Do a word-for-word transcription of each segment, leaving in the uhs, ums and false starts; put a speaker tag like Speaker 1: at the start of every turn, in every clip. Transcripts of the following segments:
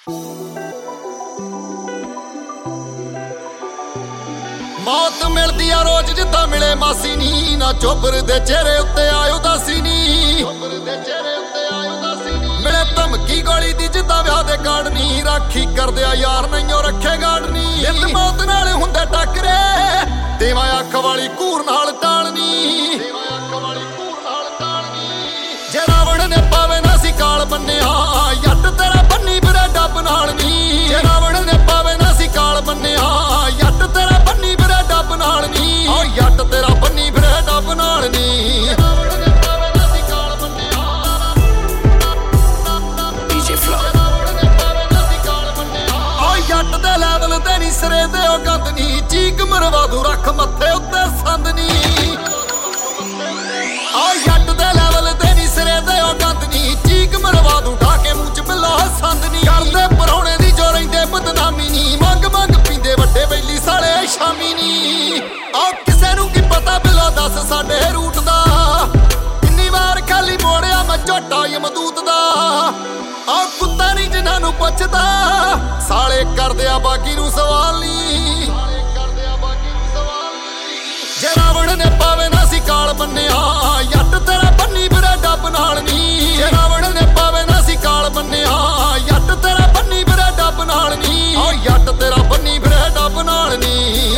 Speaker 1: मौत मिलदी आ रोज जिद्दां मिले मासी नी, ना चोबर दे चेहरे उत्ते आए उदासी नी। मिले धमकी गोली दी जिद्दां ब्याह दे कार्ड नी, राखी करदे आ यार नहियों रखे गार्ड नी। नित मौत नाल हुंदे टकरे, देवां अख वाली घूर नाल टालनी। जे रावण ने पावे ना सी काल बन्निया, जट तेरा बन्नी बिरे डब नाल नी। जे रावण ने पावे ना सी काल बन्निया, जट तेरा बन्नी बिरे डब नाल नी। ओ जट तेरा बन्नी बिरे डब नाल नी। जट दे लैवल ते नी सिरे ते ओ गंद नी, चीक मरवा दू रख मत्थे उत्ते संद नी। ओ जट दे लैवल ते नी सिरे ते ओ गंद नी, चीक मरवा दू ढाके मूंह च बिल्ला संद नी। करदे परौणे दी जो रहिंदे बदनामी नी, मंग मंग पींदे वड्डे बैली साले शामी नी। ओ किसे नूं की पता बिल्लो दस साडे रूट दा, किन्नी वार खाली मोड़िया मैं झोटा यमदूत दा। ओ कुत्ता नी जिन्हां नूं पुछदा, साले करदे आ बाकी नूं सवाल नी। जे रावण ने पावे ना सी काल बन्निया, जट तेरा बन्नी बिरे डब नाल नी। जे रावण ने पावे ना सी काल बन्निया, जट तेरा बन्नी बिरे डब नाल नी। ओ जट तेरा बन्नी बिरे डब नाल नी।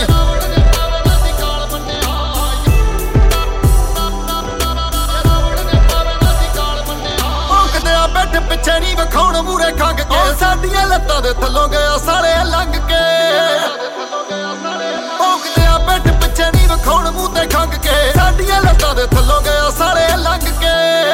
Speaker 1: बैठ पिछे नी विखाउण मूरे खंग के, साडियां लत्तां दे थल्लों गया साले लंघ के। भौंकदे आ बैठ पिछे नी विखाउण मूंह ते खंग के, साडियां लत्तां दे थल्लों गया साले लंघ के।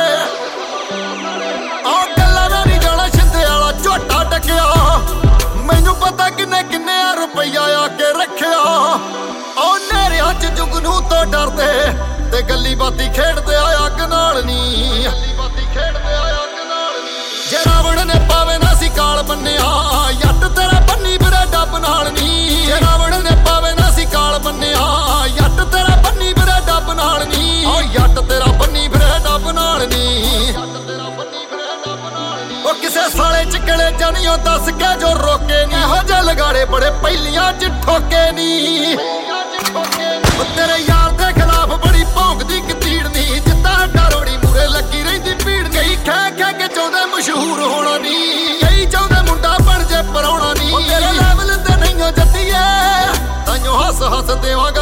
Speaker 1: आ गल्लां नाल नी जाना शिंदे वाला झोटा टकिया, मैनू पता किन्ने किन्ने रुपया आके रखिया। ओ नेरियां च जुगनू तो डरदे ते गल्ली बाती खेडदे आ अग नाल नी। जे रावण ने पावे ना सी काल बन्निया, जट तेरा बन्नी बिरे डब नाल नी। जे रावण ने पावे ना सी काल बन्निया, जट तेरा बन्नी बिरे डब नाल नी। ओ जट तेरा बन्नी बिरे डब नाल नी। ओ किसे साले च कले जानियो दस के जो रोके नी, हो जा लगाड़े बड़े पहलियां च ठोके नी। ओ तेरे यार दे खिलाफ बड़ी भौंकदी कतीड़ नी, जिद्दां डारोड़ी मूरे लगी रहिंदी भीड़। कई खै खै के चाहुंदे मशहूर होना नी, कई चाहुंदे मुंडा बन जे परौणा नी। तेरे लैवल ते नहीं जद्दीए, ताइयों हस हस देवां